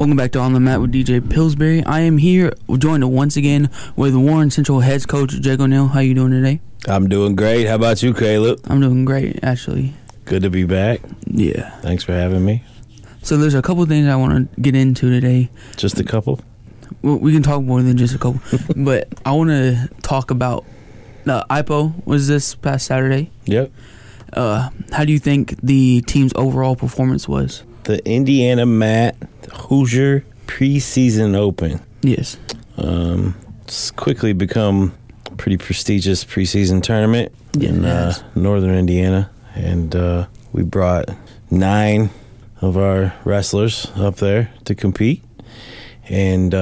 Welcome back to On the Mat with DJ Pillsbury. I am here joined once again with Warren Central head coach Jake O'Neill. How you doing today? I'm doing great. How about you, Caleb? I'm doing great, actually. Good to be back. Yeah. Thanks for having me. So there's a couple things I want to get into today. Just a couple? Well, we can talk more than just a couple. But I want to talk about IPO was this past Saturday. Yep. How do you think the team's overall performance was? The Indiana Mat Hoosier preseason open. Yes. It's quickly become a pretty prestigious preseason tournament in northern Indiana. And we brought 9 of our wrestlers up there to compete. And,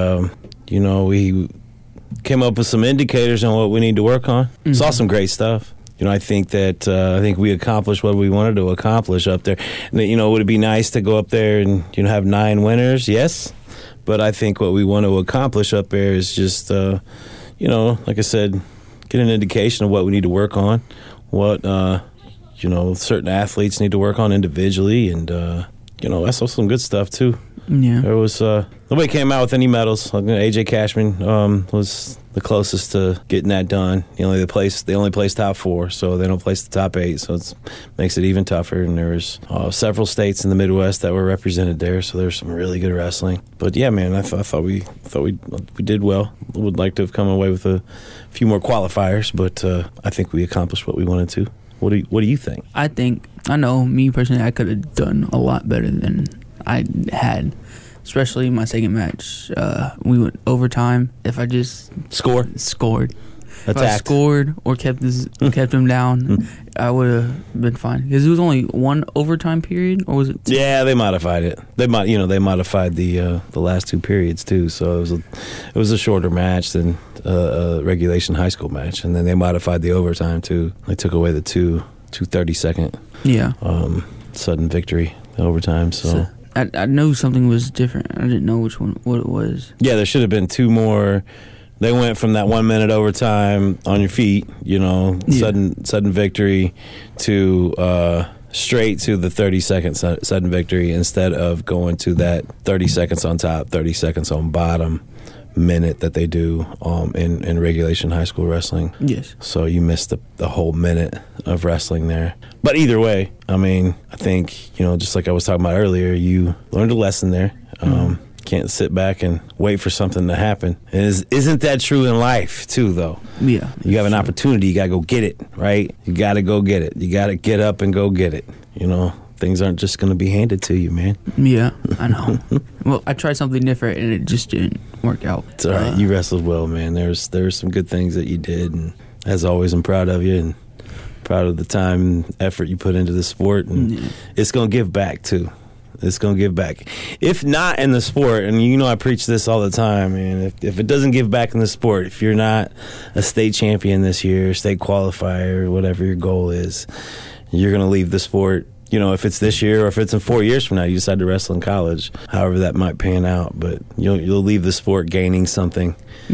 we came up with some indicators on what we need to work on. Mm-hmm. Saw some great stuff. I think we accomplished what we wanted to accomplish up there. And, would it be nice to go up there and, have 9 winners? Yes. But I think what we want to accomplish up there is just, like I said, get an indication of what we need to work on, what, certain athletes need to work on individually. And, I saw some good stuff, too. Yeah. There was nobody came out with any medals. AJ Cashman was the closest to getting that done. They only placed top 4, so they don't place the top 8, so it makes it even tougher. And there was several states in the Midwest that were represented there, so there's some really good wrestling. But yeah, man, I thought we did well. Would like to have come away with a few more qualifiers, but I think we accomplished what we wanted to. What do you think? I know me personally, I could have done a lot better than I had, especially my second match. We went overtime. If I just scored, if I scored or kept them down, I would have been fine. Because it was only one overtime period, or was it 2? Yeah, they modified it. They modified the last 2 periods too. So it was a shorter match than a regulation high school match, and then they modified the overtime too. They took away the two 30-second sudden victory overtime. So I know something was different. I didn't know what it was. Yeah, there should have been 2 more. They went from that 1 minute overtime on your feet, sudden victory, to straight to the 30-second sudden victory, instead of going to that 30 seconds on top, 30 seconds on bottom minute that they do in regulation high school wrestling. Yes. So you missed the whole minute of wrestling there. But either way, I think, just like I was talking about earlier, you learned a lesson there. Can't sit back and wait for something to happen. Isn't that true in life too, though? Yeah. You have an opportunity, you got to go get it, right? You got to go get it. You got to get up and go get it. Things aren't just going to be handed to you, man. Yeah, I know. Well, I tried something different, and it just didn't work out. It's all right. You wrestled well, man. There's some good things that you did, and as always, I'm proud of you and proud of the time and effort you put into the sport. And it's going to give back, too. It's going to give back. If not in the sport, and I preach this all the time, man, if it doesn't give back in the sport, if you're not a state champion this year, state qualifier, whatever your goal is, you're going to leave the sport. If it's this year or if it's in 4 years from now, you decide to wrestle in college, however that might pan out. But you'll leave the sport gaining something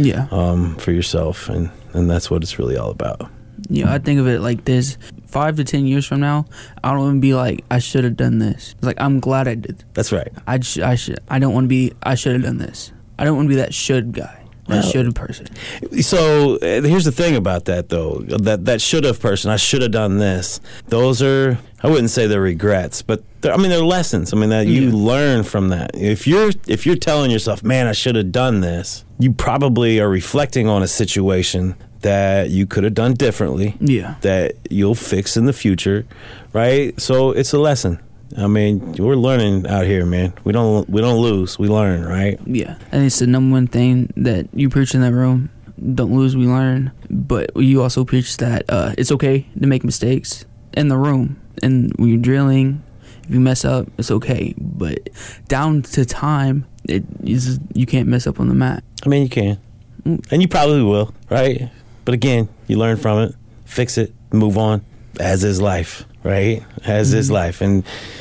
for yourself, and that's what it's really all about. Yeah, I think of it like this. 5 to 10 years from now, I don't want to be like, I should have done this. It's like, I'm glad I did. That's right. I don't want to be, I should have done this. I don't want to be that should guy. That should have person. So here's the thing about that, though. That should have person, I should have done this. Those are, I wouldn't say they're regrets, but they're lessons. That you learn from that. If you're telling yourself, man, I should have done this, you probably are reflecting on a situation that you could have done differently. Yeah. That you'll fix in the future, right? So it's a lesson. We're learning out here, man. We don't lose, we learn, right? Yeah. I think it's the number one thing that you preach in that room. Don't lose, we learn. But you also preach that it's okay to make mistakes in the room. And when you're drilling, if you mess up, it's okay. But down to time, you can't mess up on the mat. You can. And you probably will, right? But again, you learn from it, fix it, move on, as is life. Right, as is life, and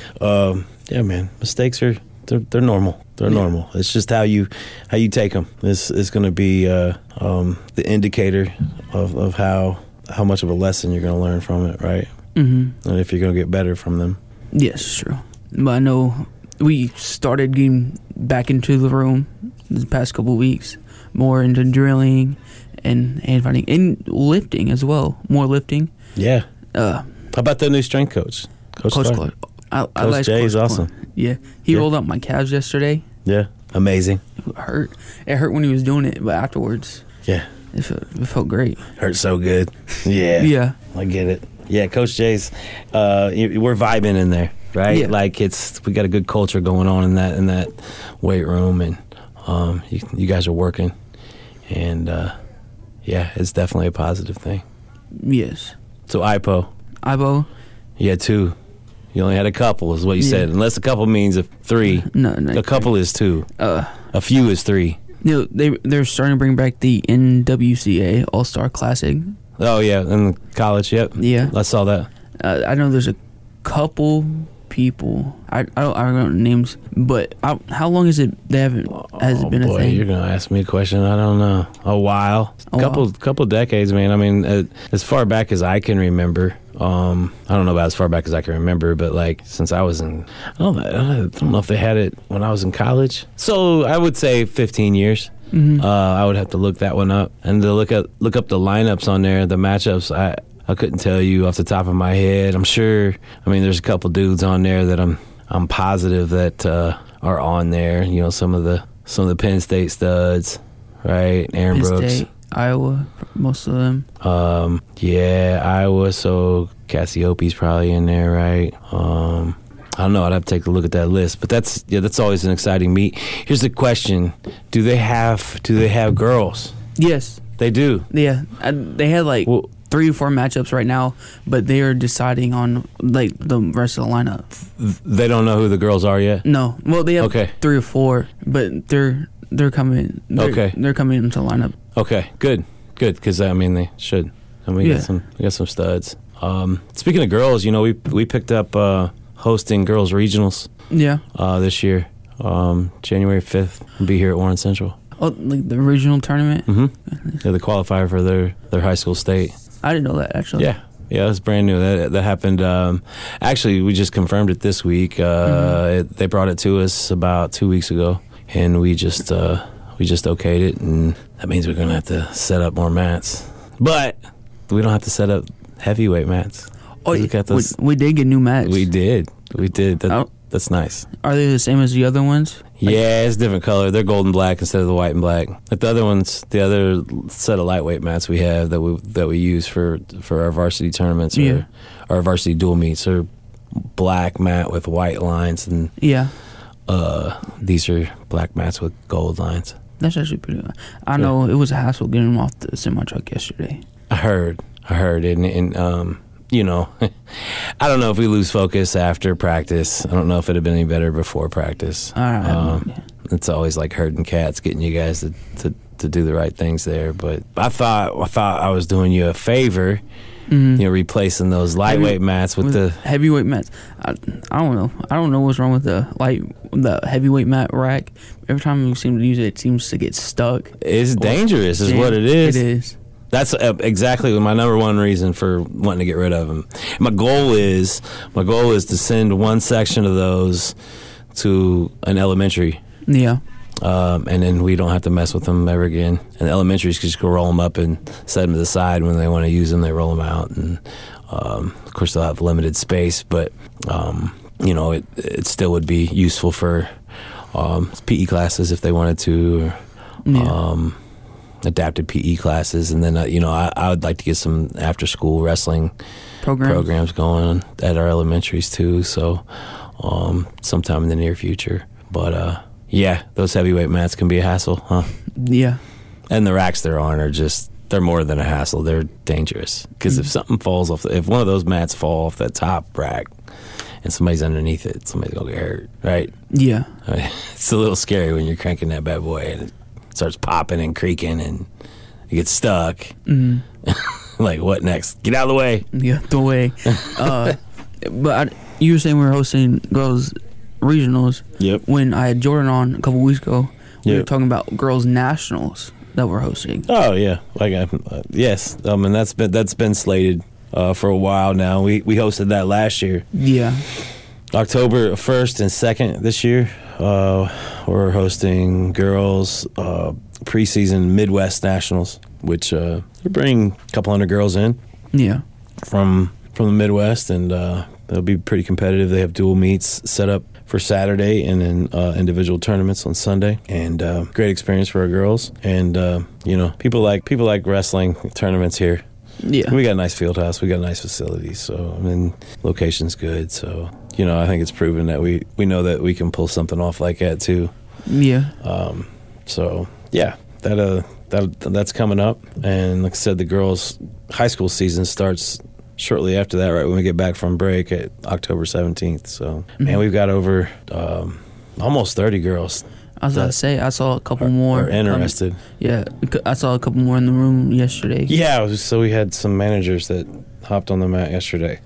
man, mistakes they're normal. They're normal. It's just how you take them. This is going to be the indicator of how much of a lesson you're going to learn from it, right? Mm-hmm. And if you're going to get better from them. Yes, true. But I know we started getting back into the room the past couple of weeks, more into drilling and hand fighting and lifting as well. More lifting. Yeah. How about the new strength coach, Coach Clark? I Coach like Jay Coach is awesome. Clark. Yeah, he rolled up my calves yesterday. Yeah, amazing. It hurt. It hurt when he was doing it, but afterwards, yeah, it felt great. Hurt so good. Yeah, yeah, I get it. Yeah, Coach Jay's. We're vibing in there, right? Yeah. Like we got a good culture going on in that weight room, and you guys are working, and yeah, it's definitely a positive thing. Yes. So IPO, you had 2. You only had a couple, is what you said. Unless a couple means 3. No, a couple is 2. A few is 3. You know, they're starting to bring back the NWCA All-Star Classic. Oh yeah, in college. Yep. Yeah, I saw that. I know there's a couple people. I don't know names, but how long has it been a thing? You're gonna ask me a question I don't know. A while. Couple decades, man. I mean, as far back as I can remember. I don't know about as far back as I can remember, but like since I was in, I don't know if they had it when I was in college. So I would say 15 years. Mm-hmm. I would have to look that one up, and to look up the lineups on there, the matchups. I couldn't tell you off the top of my head. I'm sure. I mean, there's a couple dudes on there that I'm positive that are on there. You know, some of the Penn State studs, right? Aaron Penn Brooks, State, Iowa, most of them. Yeah, Iowa. So Cassiope's probably in there, right? I don't know. I'd have to take a look at that list, but that's always an exciting meet. Here's the question: Do they have girls? Yes, they do. Yeah, they had 3 or 4 matchups right now, but they are deciding on like the rest of the lineup. They don't know who the girls are yet. No, well they have 3 or 4, but they're coming. They're coming into the lineup. Okay, good, because I mean they should. I mean, we got some studs. Speaking of girls, you know, we picked up hosting girls regionals. Yeah. This year, January 5th, we'll be here at Warren Central. Oh, like the regional tournament. Mm-hmm. Yeah, the qualifier for their high school state. I didn't know that actually. Yeah, it was brand new. That happened. Actually, we just confirmed it this week. They brought it to us about 2 weeks ago, and we just okayed it, and that means we're gonna have to set up more mats. But we don't have to set up heavyweight mats. Oh, we did get new mats. We did. That's nice. Are they the same as the other ones? Yeah, it's a different color. They're gold and black instead of the white and black. Like the other ones, the other set of lightweight mats we have that we use for our varsity tournaments or our varsity dual meets are black mat with white lines, and these are black mats with gold lines. That's actually pretty good. I know it was a hassle getting them off the semi truck yesterday. I heard, and you know, I don't know if we lose focus after practice. I don't know if it'd have been any better before practice. It's always like herding cats, getting you guys to do the right things there. But I thought I was doing you a favor, you know, replacing those lightweight mats with the heavyweight mats. I don't know. I don't know what's wrong with the heavyweight mat rack. Every time we seem to use it, it seems to get stuck. It's dangerous, is what it is. It is. That's exactly my number one reason for wanting to get rid of them. My goal is to send one section of those to an elementary. Yeah. And then we don't have to mess with them ever again. And the elementaries can just go roll them up and set them to the side. When they want to use them, they roll them out. And of course, they'll have limited space, but you know, it still would be useful for PE classes if they wanted to. Adapted PE classes, and then you know, I would like to get some after school wrestling programs going at our elementaries too. So sometime in the near future. But yeah, those heavyweight mats can be a hassle, huh? Yeah. And the racks they're on they're more than a hassle. They're dangerous because if something falls off, if one of those mats fall off that top rack and somebody's underneath it, somebody's gonna get hurt, right? Yeah. I mean, it's a little scary when you're cranking that bad boy and starts popping and creaking and you get stuck. Like, what next? Get out of the way. Yeah, the way. But you were saying we were hosting girls regionals. Yep. When I had Jordan on a couple weeks ago, we were talking about girls nationals that we're hosting. Oh yeah, yes. And that's been slated for a while now. We hosted that last year. Yeah. October 1st and 2nd this year, we're hosting girls preseason Midwest Nationals, which we bring a couple hundred girls in. Yeah. From the Midwest, and they'll be pretty competitive. They have dual meets set up for Saturday and then individual tournaments on Sunday, and great experience for our girls. And people like wrestling tournaments here. Yeah, we got a nice field house, we got a nice facility, so location's good. So I think it's proven that we know that we can pull something off like that too. Yeah. So yeah, that's coming up, and like I said, the girls' high school season starts shortly after that, right when we get back from break at October 17th. So, man, we've got over almost 30 girls. I was about to say, I saw a couple more. Are interested. Yeah, I saw a couple more in the room yesterday. Yeah, so we had some managers that hopped on the mat yesterday.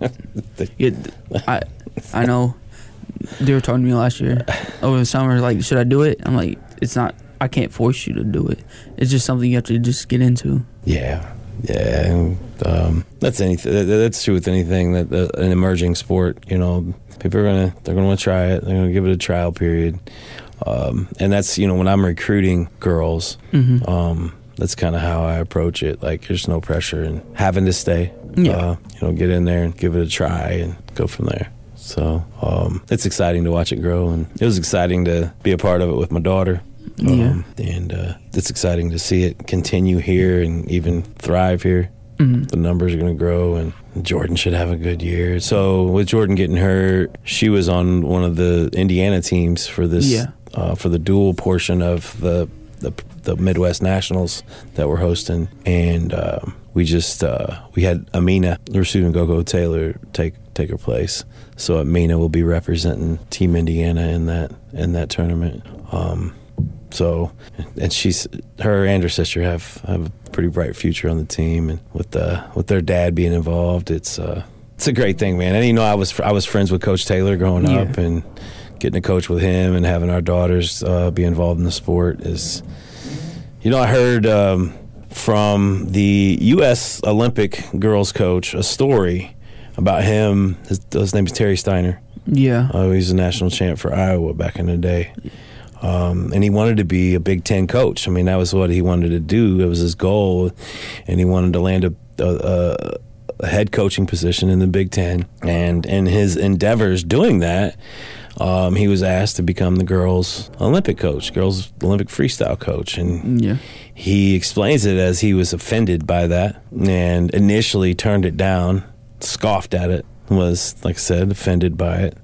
I know. They were talking to me last year over the summer, like, should I do it? I'm like, it's not. I can't force you to do it. It's just something you have to just get into. Yeah. Yeah, that's anything. That's true with anything that an emerging sport. People they're gonna want to try it. They're gonna give it a trial period, and that's when I'm recruiting girls. That's kind of how I approach it. Like, there's no pressure in having to stay. Yeah. Get in there and give it a try and go from there. So it's exciting to watch it grow, and it was exciting to be a part of it with my daughter. And it's exciting to see it continue here and even thrive here. The numbers are going to grow, and Jordan should have a good year. So with Jordan getting hurt, she was on one of the Indiana teams for this for the dual portion of the Midwest Nationals that we're hosting, and we had Amina Rasudan Taylor take her place. So Amina will be representing Team Indiana in that tournament. So, and her and her sister have a pretty bright future on the team, and with their dad being involved, it's a great thing, man. And I was friends with Coach Taylor growing up, and getting to coach with him and having our daughters be involved in the sport is, I heard from the U.S. Olympic girls coach a story about him. His name is Terry Steiner. Yeah, he's a national champ for Iowa back in the day. And he wanted to be a Big Ten coach. I mean, that was what he wanted to do. It was his goal, and he wanted to land a head coaching position in the Big Ten. And in his endeavors doing that, he was asked to become the girls' Olympic coach, girls' Olympic freestyle coach. And he explains it as he was offended by that, and initially turned it down, scoffed at it, was, like I said, offended by it.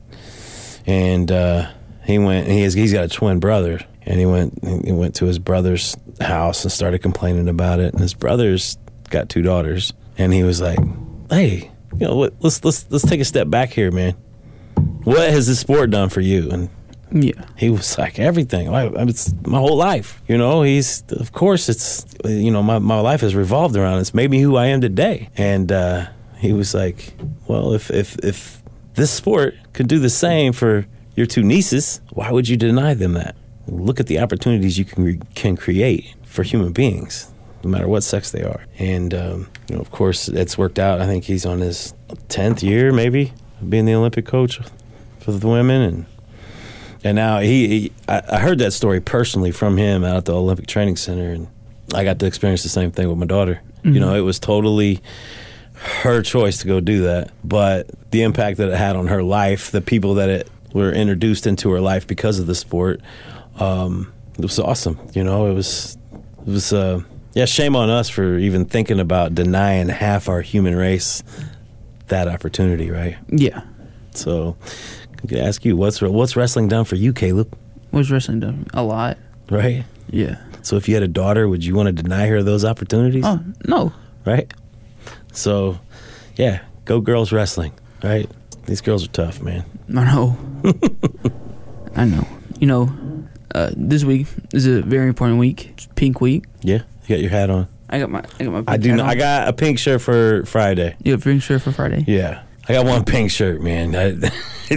And he went. He's got a twin brother, and he went to his brother's house and started complaining about it. And his brother's got 2 daughters, and he was like, "Hey, let's take a step back here, man. What has this sport done for you?" And he was like, "Everything. It's my whole life. Of course, it's my life has revolved around. It's made me who I am today." And he was like, "Well, if this sport could do the same for your 2 nieces, why would you deny them that? Look at the opportunities you can create for human beings, no matter what sex they are." And of course, it's worked out. I think he's on his 10th year, maybe, of being the Olympic coach for the women, and now I heard that story personally from him out at the Olympic Training Center, and I got to experience the same thing with my daughter. It was totally her choice to go do that, but the impact that it had on her life, the people that it were introduced into her life because of the sport, it was awesome. It was shame on us for even thinking about denying half our human race that opportunity, right? Yeah. So I could ask you, what's wrestling done for you, Caleb? What's wrestling done? A lot. Right? Yeah. So if you had a daughter, would you want to deny her those opportunities? Oh, no. Right? So, yeah, go girls wrestling, right? These girls are tough, man. I know. I know. This week is a very important week. It's Pink Week. Yeah, you got your hat on. I got my pink I do. hat on. I got a pink shirt for Friday. You have a pink shirt for Friday? Yeah, I got one pink shirt, man.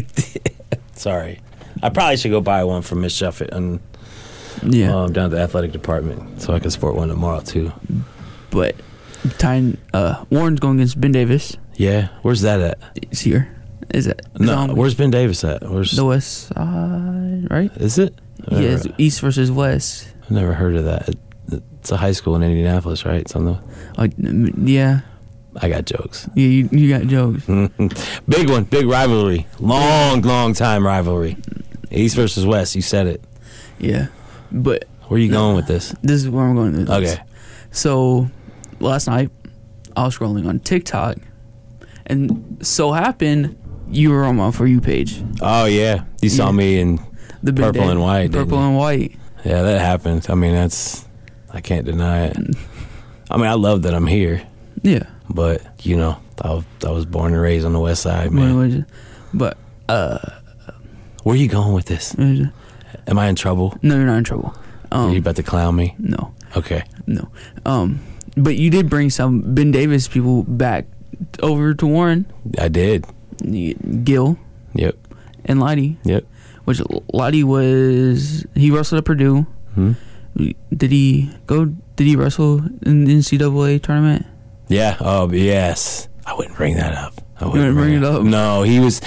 Sorry, I probably should go buy one from Miss Shuffett and down at the athletic department, so I can sport one tomorrow too. But Warren's going against Ben Davis. Yeah, where's that at? It's here. Is it? No, where's Ben Davis at? Where's the West side, right? Is it? Yeah, it's East versus West. I've never heard of that. It's a high school in Indianapolis, right? It's on the. Yeah. I got jokes. Yeah, you got jokes. Big one, big rivalry. Long time rivalry. East versus West, you said it. Yeah. But where are you going with this? This is where I'm going with this. Okay. So, last night, I was scrolling on TikTok, and so happened you were on my For You page. Oh, yeah. You saw me in the purple and white, Purple and white. Yeah, that happened. I mean, I can't deny it. I mean, I love that I'm here. Yeah. But, you know, I was born and raised on the West Side, man. But, where are you going with this? Am I in trouble? No, you're not in trouble. Are you about to clown me? No. Okay. No. But you did bring some Ben Davis people back over to Warren. I did. Gil. Yep. And Lighty. Yep. Which Lighty he wrestled at Purdue. Did he wrestle in the NCAA tournament? Yeah. Oh, yes. I wouldn't bring that up. You wouldn't bring it up? No, he was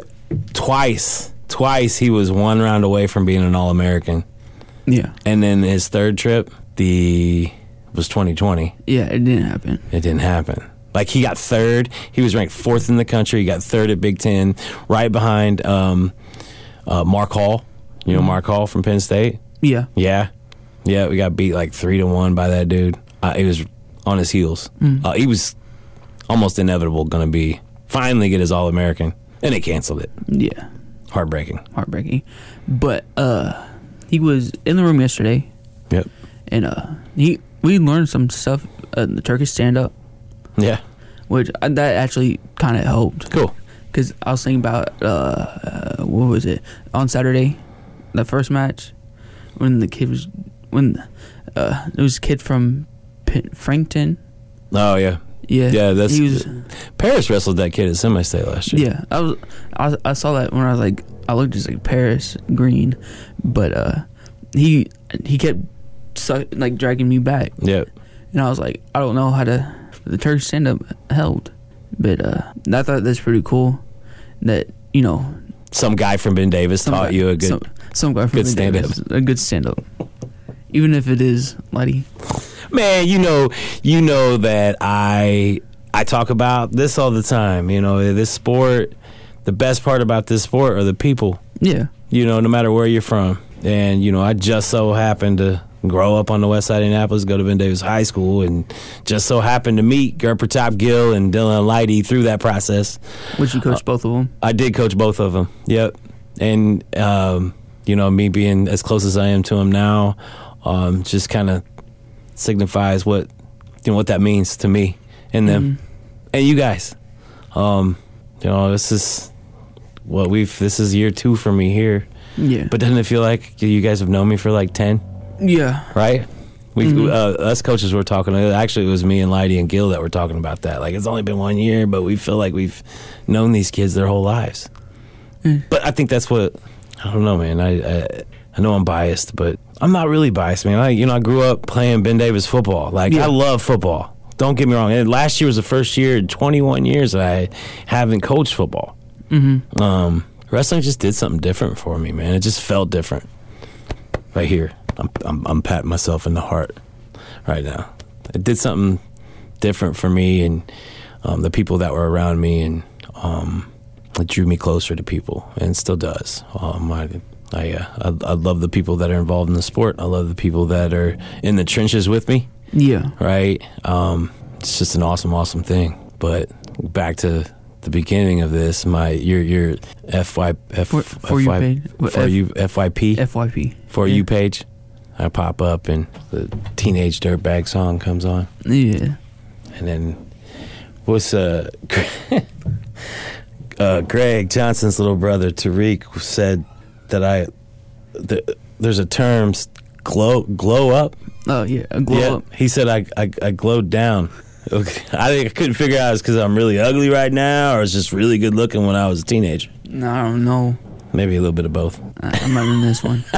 twice. Twice he was one round away from being an All-American. Yeah. And then his third trip, was 2020. Yeah, it didn't happen. It didn't happen. Like, he got third. He was ranked fourth in the country. He got third at Big Ten, right behind Mark Hall. You know Mark Hall from Penn State? Yeah. Yeah. Yeah, we got beat like 3-1 by that dude. He was on his heels. He was almost inevitable going to finally get his All-American, and they canceled it. Yeah. Heartbreaking. But he was in the room yesterday. Yep. And we learned some stuff in the Turkish stand-up. Yeah. Which that actually kind of helped. Cool. Because I was thinking about, what was it? On Saturday, the first match, when it was a kid from Frankton. Oh, yeah. Yeah. Yeah, Paris wrestled that kid at Semi-State last year. Yeah. I saw that when I looked just like Paris Green, but he kept dragging me back. Yep. And I was like, I don't know how the Turkish stand-up held. But I thought that's pretty cool that, you know, some guy from Ben Davis taught you a good some guy from Ben Davis, a good stand-up. Even if it is Lighty. Man, you know that I talk about this all the time. You know, this sport, the best part about this sport are the people. Yeah. You know, no matter where you're from. And, you know, I just so happened to grow up on the west side of Indianapolis, go to Ben Davis High School, and just so happened to meet Gurpratap Gill and Dylan Lighty through that process. Would you coach both of them? I did coach both of them, yep. And, you know, me being as close as I am to him now just kind of signifies what that means to me and them and you guys. You know, this is year 2 for me here. Yeah. But doesn't it feel like you guys have known me for like 10? Yeah. Right? Us coaches were talking. Actually, it was me and Lighty and Gil that were talking about that. Like, it's only been 1 year, but we feel like we've known these kids their whole lives. But I think that's what, I don't know, man. I know I'm biased, but I'm not really biased, man. I grew up playing Ben Davis football. Like, I love football. Don't get me wrong. And last year was the first year in 21 years that I haven't coached football. Wrestling just did something different for me, man. It just felt different. Right here, I'm patting myself in the heart right now. It did something different for me and the people that were around me, and it drew me closer to people, and still does. I love the people that are involved in the sport. I love the people that are in the trenches with me. Yeah. Right? It's just an awesome thing. But back to the beginning of this, your FYP For You page, I pop up and the Teenage Dirtbag song comes on. Yeah. And then what's Greg Johnson's little brother Tariq said that there's a term, glow up. Oh yeah, glow up. He said I glowed down. I couldn't figure out if it's because I'm really ugly right now or it's just really good looking when I was a teenager. No, I don't know. Maybe a little bit of both. I'm not in this one.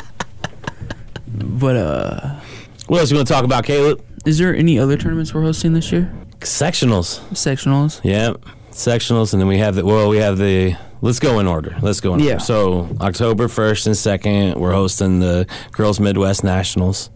But what else you want to talk about, Caleb? Is there any other tournaments we're hosting this year? Sectionals. Sectionals. Yeah, sectionals, and then we have the. Let's go in order. Yeah. So October 1st and 2nd, we're hosting the Girls Midwest Nationals.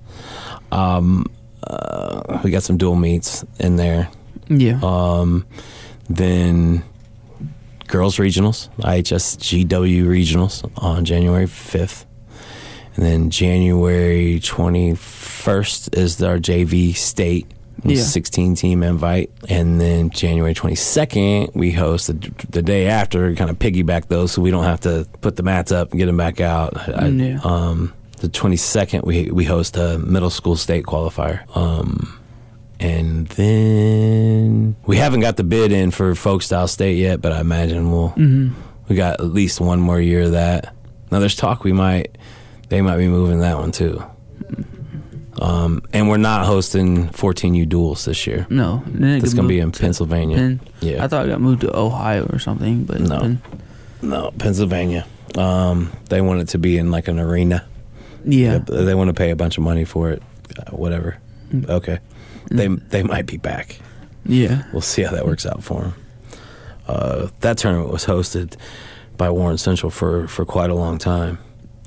We got some dual meets in there. Yeah. Then Girls Regionals, IHS GW Regionals on January 5th. And then January 21st is our JV state 16-team invite. And then January 22nd, we host the day after, kind of piggyback those so we don't have to put the mats up and get them back out. The 22nd, we host a middle school state qualifier. And then we haven't got the bid in for folk style state yet, but I imagine we got at least one more year of that. Now there's talk they might be moving that one too. And we're not hosting 14U duels this year. No, it's going to be in Pennsylvania. I thought it got moved to Ohio or something, but no, Pennsylvania. They want it to be in like an arena. Yeah, they want to pay a bunch of money for it. Whatever. Okay. They might be back. Yeah. We'll see how that works out for them. That tournament was hosted by Warren Central for quite a long time.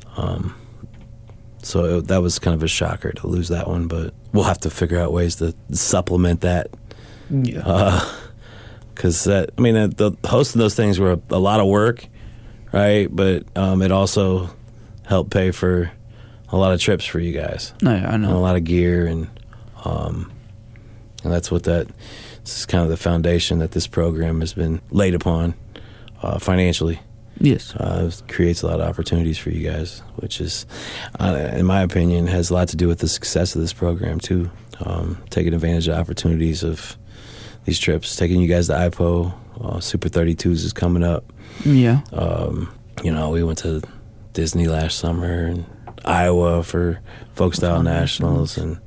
So that was kind of a shocker to lose that one, but we'll have to figure out ways to supplement that. Yeah. Because the hosting those things were a lot of work, right? But it also helped pay for a lot of trips for you guys. No, yeah, I know. And a lot of gear and that's what this is kind of the foundation that this program has been laid upon financially. Yes. It creates a lot of opportunities for you guys, which is, in my opinion, has a lot to do with the success of this program too. Taking advantage of opportunities of these trips, taking you guys to IPO, Super 32s is coming up. Yeah. We went to Disney last summer and Iowa for folk style nationals and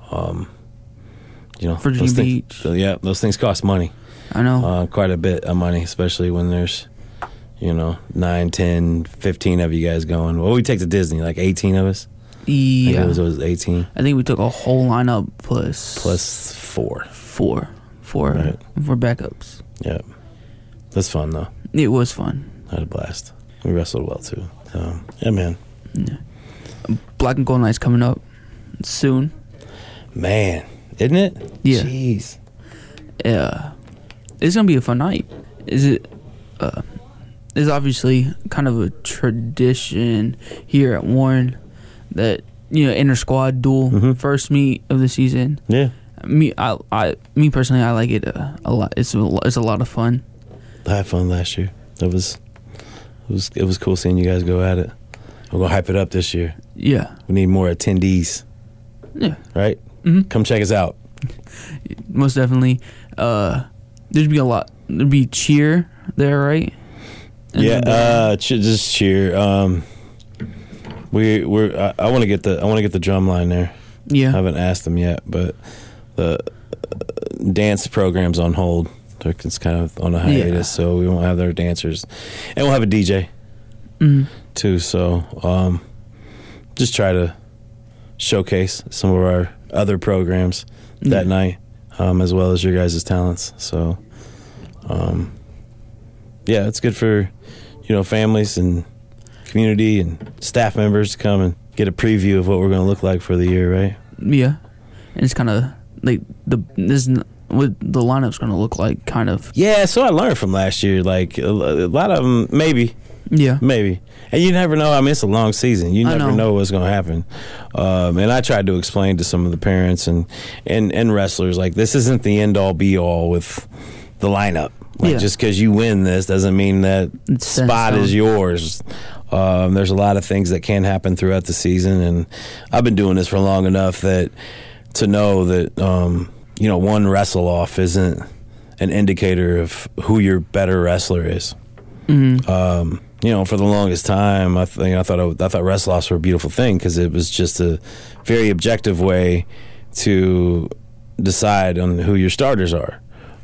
Virginia Beach. Those things cost money. I know. Quite a bit of money, especially when there's 9, 10, 15 of you guys going. Well, we take to Disney, like 18 of us. Yeah. It was 18. I think we took a whole lineup plus 4. Four Right. for backups. Yeah. That's fun, though. It was fun. I had a blast. We wrestled well, too. Yeah, man. Yeah. Black and Gold Night's coming up soon. Man, isn't it? Yeah. Jeez. Yeah. It's going to be a fun night. It's obviously kind of a tradition here at Warren that, inter-squad duel, first meet of the season. Yeah. Me personally, I like it a lot. It's a lot of fun. I had fun last year. It was cool seeing you guys go at it. We're going to hype it up this year. Yeah. We need more attendees. Yeah. Right? Mm-hmm. Come check us out. Most definitely. There'd be cheer there, right? And just cheer. I want to get the drum line there. Yeah. I haven't asked them yet, but the dance program's on hold. It's kind of on a hiatus, so we won't have their dancers, and we'll have a DJ too. So just try to showcase some of our other programs that night, as well as your guys' talents. So it's good for families and community and staff members to come and get a preview of what we're going to look like for the year, right? Yeah, and it's kind of like what the lineup's going to look like, kind of. Yeah, so I learned from last year, like a lot of them, maybe. Yeah. Maybe. And you never know. I mean, it's a long season. You never know what's going to happen. And I tried to explain to some of the parents and wrestlers, like, this isn't the end-all, be-all with the lineup. Like, just because you win this doesn't mean that spot is yours. There's a lot of things that can happen throughout the season, and I've been doing this for long enough to know that one wrestle off isn't an indicator of who your better wrestler is. Mm-hmm. For the longest time, I thought wrestle offs were a beautiful thing because it was just a very objective way to decide on who your starters are.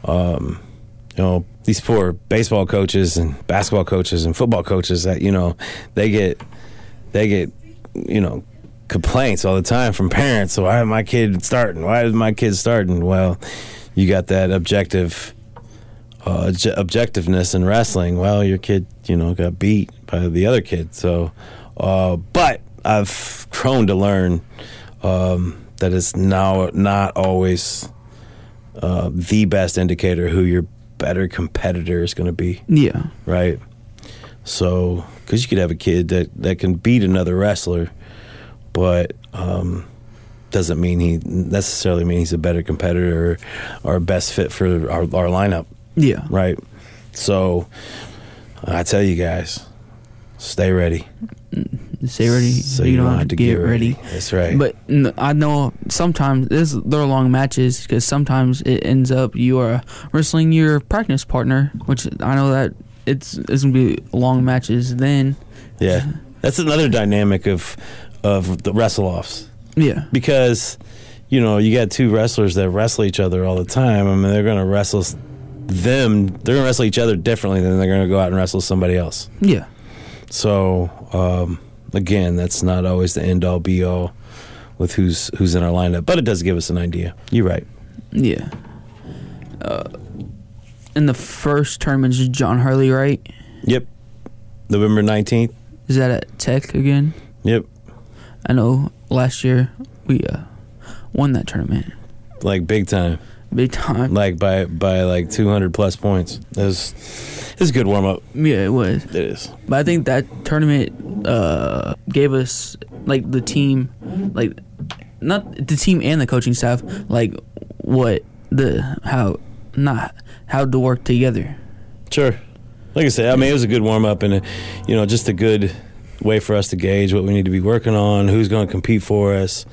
These poor baseball coaches and basketball coaches and football coaches that, they get complaints all the time from parents. Why is my kid starting? Well, you got that objective objectiveness in wrestling. Well, your kid, got beat by the other kid. So, but I've grown to learn that is now not always the best indicator who your better competitor is going to be. Yeah. Right. So, because you could have a kid that can beat another wrestler, but doesn't necessarily mean he's a better competitor or best fit for our lineup. Yeah. Right. So, I tell you guys, stay ready. Stay ready. So you don't have to get ready. That's right. But I know sometimes they're long matches because sometimes it ends up you are wrestling your practice partner, which I know that it's gonna be long matches then. Yeah, that's another dynamic of the wrestle-offs. Yeah, because you got two wrestlers that wrestle each other all the time. I mean, they're gonna wrestle each other differently than they're gonna go out and wrestle somebody else. Yeah. So again, that's not always the end-all be-all with who's in our lineup, but it does give us an idea. You're right. Yeah. In the first tournament is John Hurley, right? Yep. November 19th. Is that at Tech again? Yep. I know last year we won that tournament. Like big time. Big time. Like by like 200 plus points. It was a good warm up. Yeah, it was. It is. But I think that tournament gave us like the team, like not the team and the coaching staff, like how to work together. Sure. Like I said, I mean, it was a good warm up and just a good way for us to gauge what we need to be working on, who's going to compete for us.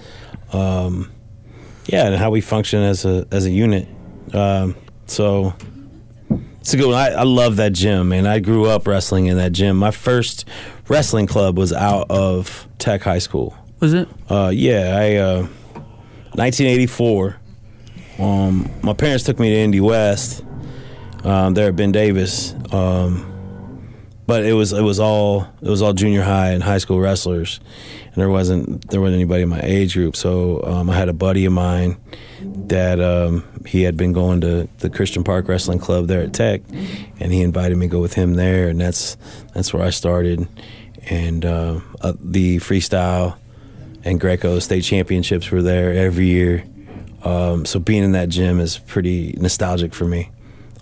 And how we function as a unit. So it's a good one. I love that gym, man. I grew up wrestling in that gym. My first wrestling club was out of Tech High School. Was it? Yeah. 1984. My parents took me to Indy West. There at Ben Davis. But it was all junior high and high school wrestlers, and there wasn't anybody in my age group. So I had a buddy of mine that he had been going to the Christian Park Wrestling Club there at Tech, and he invited me to go with him there, and that's where I started. And the freestyle and Greco state championships were there every year. So being in that gym is pretty nostalgic for me.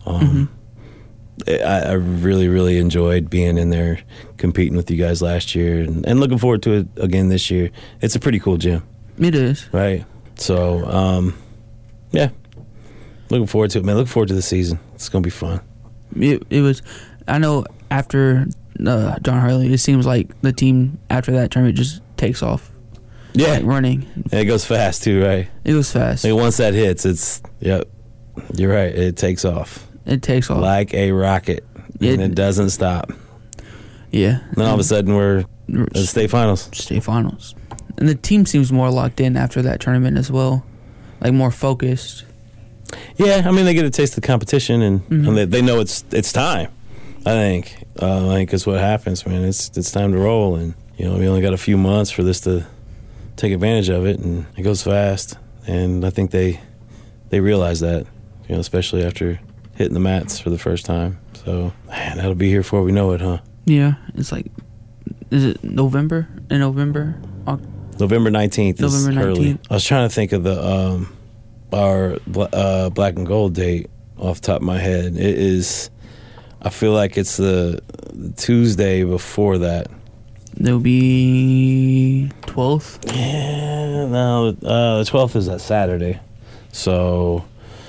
I really, really enjoyed being in there, competing with you guys last year, and looking forward to it again this year. It's a pretty cool gym. It is. Right. So, yeah. Looking forward to it, man. Looking forward to the season. It's going to be fun. It was. I know after John Hurley, it seems like the team after that tournament just takes off. Yeah. Like running. And it goes fast, too, right? It was fast. Like once that hits, yep. You're right. It takes off. It takes off. Like a rocket. And it doesn't stop. Yeah. Then all of a sudden we're at the state finals. State finals. And the team seems more locked in after that tournament as well. Like more focused. Yeah, I mean they get a taste of the competition and they know it's time. I think it's what happens, man. It's time to roll, and we only got a few months for this to take advantage of it, and it goes fast. And I think they realize that, especially after hitting the mats for the first time. So, man, that'll be here before we know it, huh? Yeah, it's like, is it November? In November? November 19th. November 19th. Early. I was trying to think of the our black and gold date off the top of my head. It is, I feel like it's the Tuesday before that. There'll be 12th? Yeah, no, the 12th is that Saturday. So,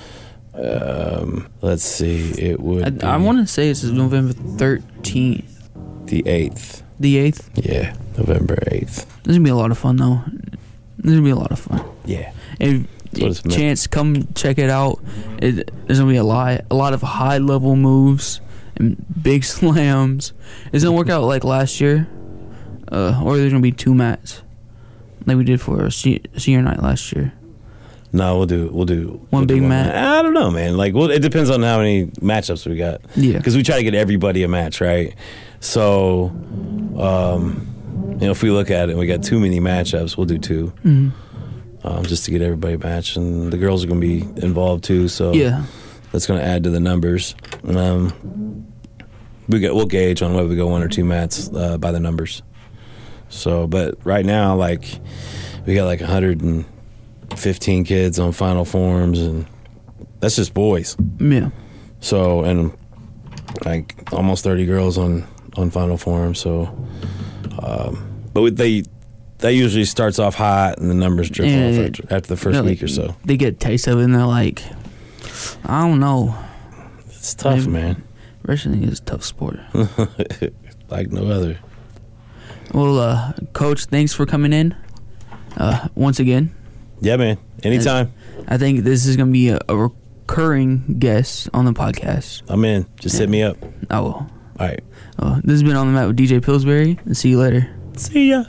let's see. It would I want to say it's November 13th. The 8th. The 8th? Yeah, November 8th. This is going to be a lot of fun, though. This is going to be a lot of fun. Yeah. If chance, come check it out. There's going to be a lot of high-level moves and big slams. It's going to work out like last year, or there's going to be 2 mats like we did for senior night last year. No, we'll do one big match. I don't know, man. Like, it depends on how many matchups we got. Yeah, because we try to get everybody a match, right? So, if we look at it and we got too many matchups, we'll do 2, just to get everybody a match, and the girls are going to be involved too. So yeah, that's going to add to the numbers. We'll gauge on whether we go 1 or 2 mats by the numbers. So, but right now, like, we got like 115 kids on Final Forms, and that's just boys. Yeah. So, and like almost 30 girls on Final Forms. So, but that usually starts off hot, and the numbers drip off after the first week or so. They get a taste of it, and they're like, I don't know. It's tough, man. Wrestling is a tough sport. Like no other. Well, Coach, thanks for coming in once again. Yeah, man. Anytime. I think this is going to be a recurring guest on the podcast. I'm in. Just hit me up. I will. All right. This has been On the Mat with DJ Pillsbury. See you later. See ya.